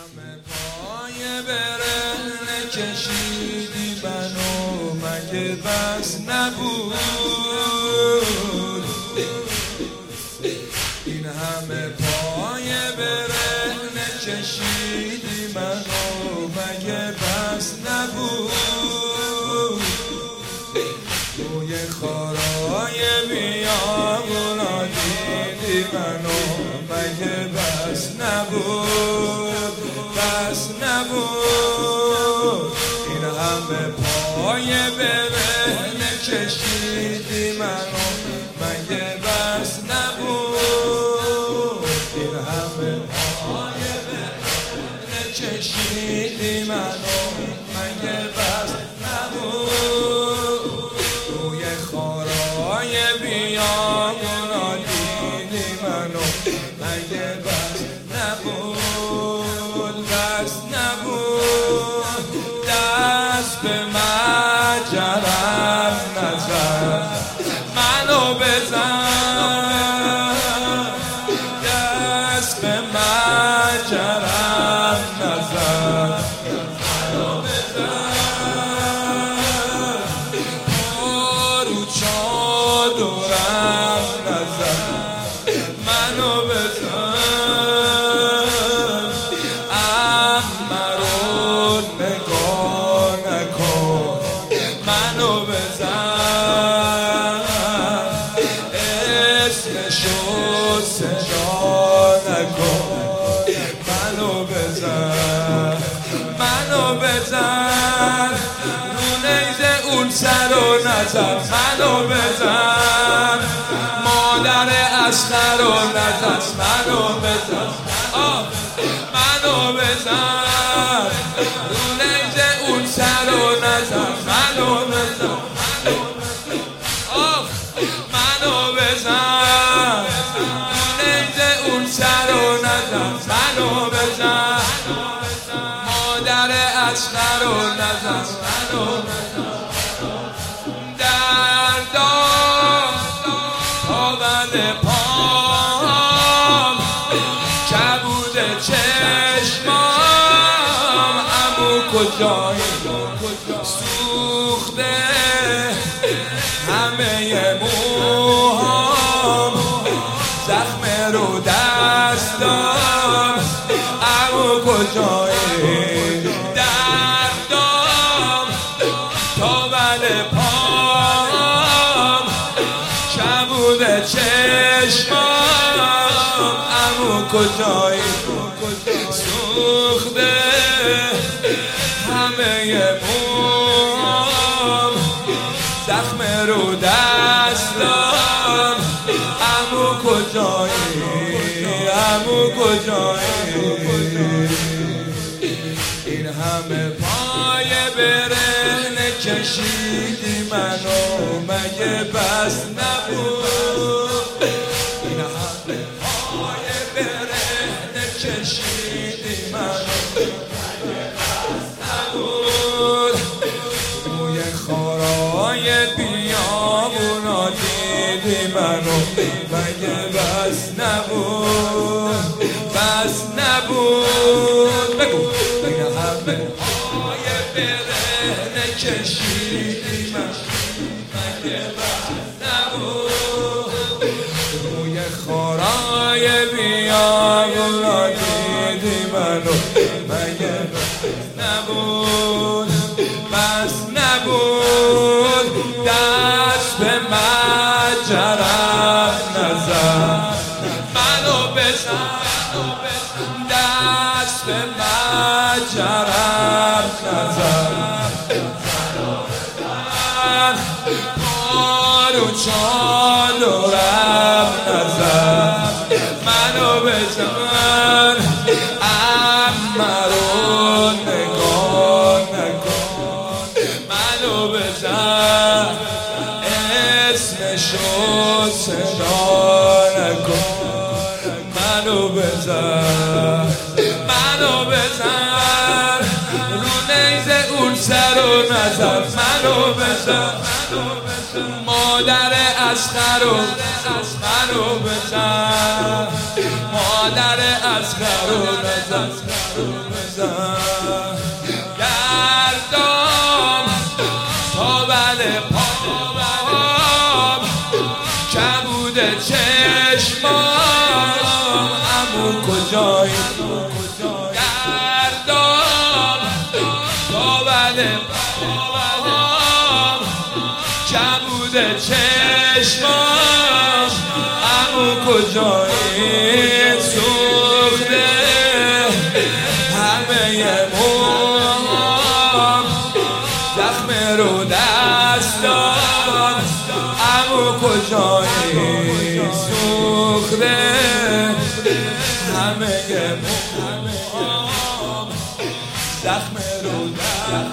همه پای برهنه کشیدی منو، مگه بس نبود؟ این همه پای برهنه کشیدی منو، مگه بس نبود؟ روی خارای بیابونا دیدی منو، مگه بس نبود؟ بس نبود. این همه پای برهنه کشیدی منو، مگه بس نبود؟ این همه پای برهنه کشیدی منو، مگه بس نبود؟ روی خارای بیابونا دیدی منو، مگه بس نبود؟ بس نبود. دست به مجرم نزن، منو بزن. دست به مجرم نزن، منو بزن. پارو چادرم نزن، منو بزن. منو بزن، اسمشو صدا نکن. منو بزن، منو بزن. رو نیزه اون سر و نزن، منو بزن. مادر اصغر و نزن، منو بزن. منو بزن. رو نیزه اون سر و نزن، منو بزن. منو بزن. نیزه اون سر و نزن، منو بزن. مادر اصغر و نزن، منو بزن. دردان تا بند پام، کبود چشمام. عمو کجایی؟ سوخته همه موهام، زخم رو دستام. عمو کجایی؟ دردام تا بند پام، کبود چشمام. عمو کجایی؟ سوخته همه موام، زخم رو دستام. عمو کجایی؟ عمو کجایی؟ این همه پای برهنه کشیدی منو، مگه بس نبود؟ این همه پای برهنه کشیدی منو، مگه بس نبود؟ روی خارای بیابونا دیدی منو، مگه بس نبود؟ بس نبود. بگو. این همه پای برهنه کشیدی منو، مگه بس نبود؟ روی خارای بیابونا دیدی منو، مگه بس نبود؟ بس نبود. دست به مجرم نزن، منو بزن. دست به مجرم نزن، منو بزن. پارو چادرم نزن، منو بزن. عمه رو نگاه نکن، منو بزن. اسمشو صدا نکن، منو بزن. منو بزن. رو نیزه اون سر و نزن، منو بزن. مادر اصغر و منو بزن. مادر اصغر رو نزن گردام تا بله پام کبود چشمام عمو کجایی گردام تا بله پام کبود چشمام عمو کجایی سوخته همه موام زخم رو دستان عمو کجایی سوخته همه موام زخم رو دستان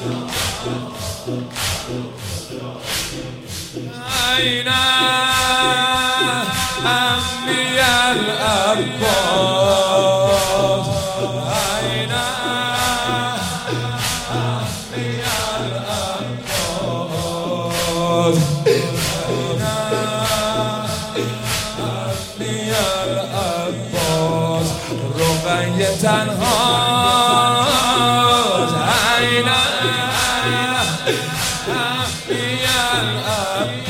اینا عمی العباس اینا عمی العباس اینا عمی العباس رقیه تنهاست اینا عمی العباس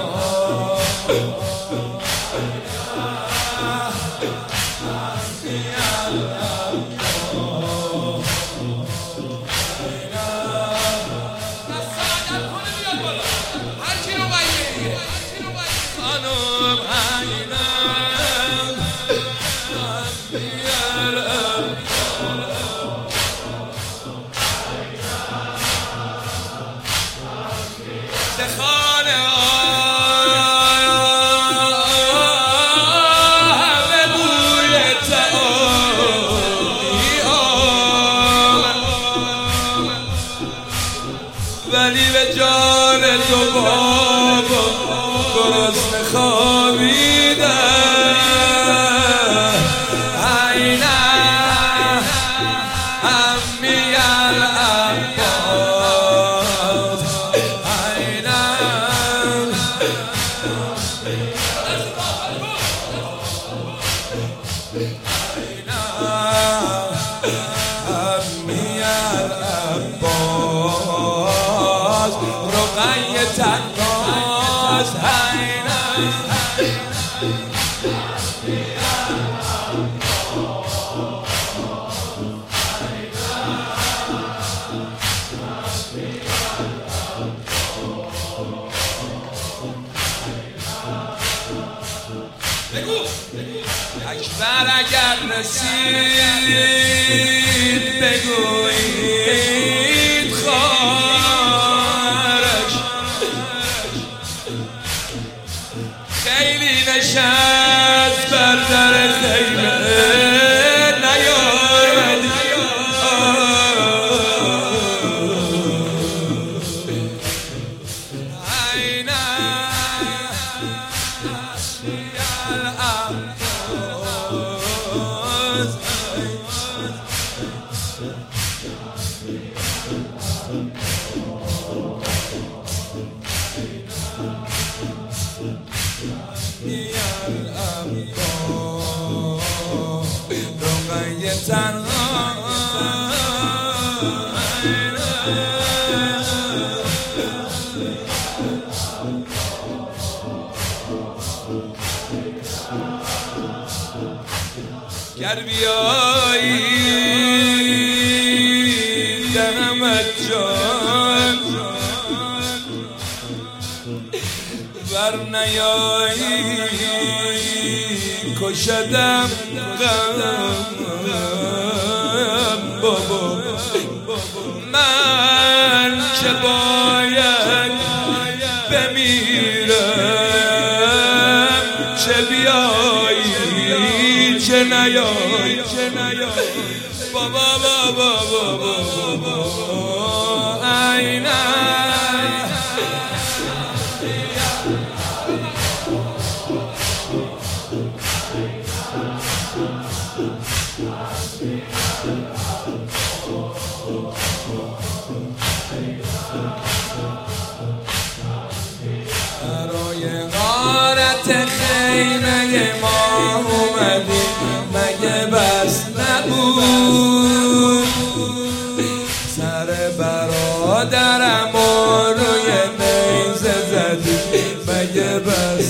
ولی به جان تو بابا گرسنه خوابیده اینا عمی العباس اینا عمی العباس رقیه تنهاست اینا اکبر اگر رسید بگویید خارش خیلی نشست بر در خیمه نیامد اینا رقیه تنها گر بیایی دهمت جان ور نیایی کشدم غم بابا من چه باید بمیرم چه بیایی چه نیایی بابا بابا بابا اینا برای غارت خیمه ما اومدیم نبود سر برادرم روی نیزه زدی مگه بس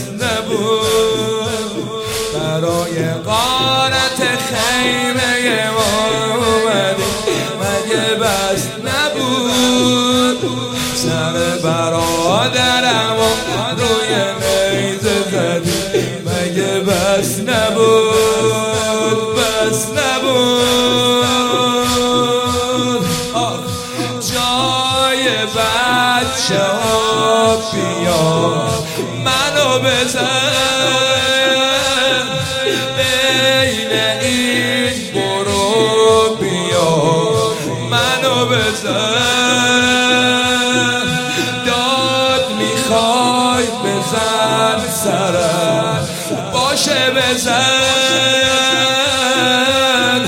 نبود برای غارت خیمه ما اومدی مگه بس نبود سر برادرم روی نیزه زدی مگه بس نبود بس نبود جای بچه ها بیا منو بزن بین این برو بیا منو بزن داد میخوای بزن سرم باشه بزن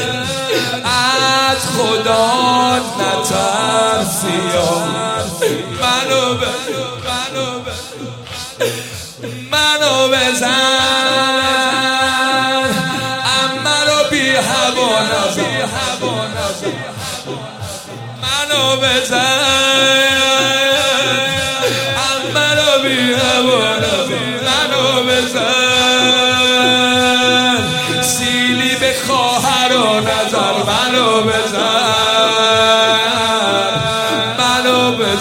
از خدا نترسی منو بزن اما رو بی هوا نزن منو بزن اما رو بی هوا نزن منو بزن سیلی به خواهر و نظر منو بزن منو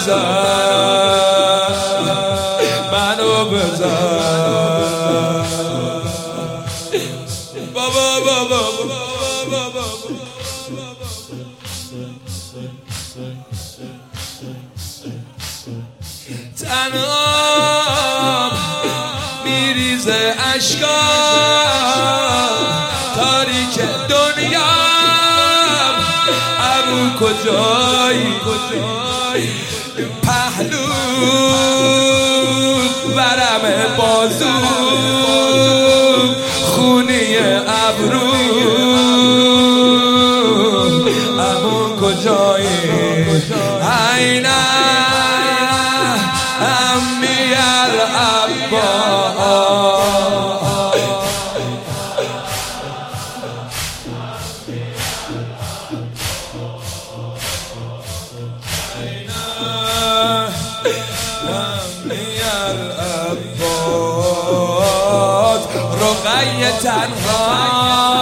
بزن بابا تنها میریزه اشکا تاریک دنیا ابو کجایی پهلو ورم بازو خونی ابرو ابو کجایی عینه امی العباس رقیه تنها